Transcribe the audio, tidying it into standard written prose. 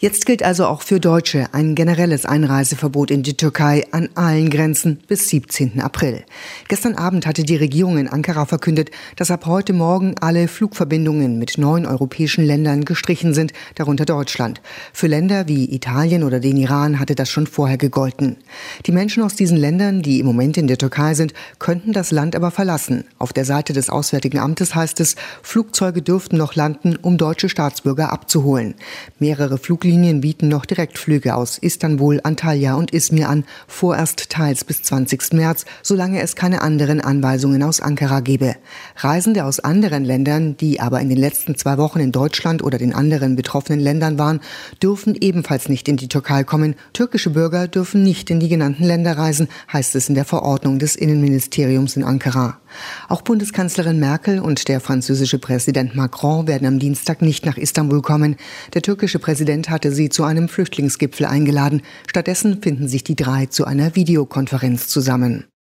Jetzt gilt also auch für Deutsche ein generelles Einreiseverbot in die Türkei an allen Grenzen bis 17. April. Gestern Abend hatte die Regierung in Ankara verkündet, dass ab heute Morgen alle Flugverbindungen mit 9 europäischen Ländern gestrichen sind, darunter Deutschland. Für Länder wie Italien oder den Iran hatte das schon vorher gegolten. Die Menschen aus diesen Ländern, die im Moment in der Türkei sind, könnten das Land aber verlassen. Auf der Seite des Auswärtigen Amtes heißt es, Flugzeuge dürften noch landen, um deutsche Staatsbürger abzuholen. Mehrere Fluglinien bieten noch Direktflüge aus Istanbul, Antalya und Izmir an, vorerst teils bis 20. März, solange es keine anderen Anweisungen aus Ankara gebe. Reisende aus anderen Ländern, die aber in den letzten 2 Wochen in Deutschland oder den anderen betroffenen Ländern waren, dürfen ebenfalls nicht in die Türkei kommen. Türkische Bürger dürfen nicht in die genannten Länder reisen, heißt es in der Verordnung des Innenministeriums in Ankara. Auch Bundeskanzlerin Merkel und der französische Präsident Macron werden am Dienstag nicht nach Istanbul kommen. Der türkische Präsident hatte sie zu einem Flüchtlingsgipfel eingeladen. Stattdessen finden sich die 3 zu einer Videokonferenz zusammen.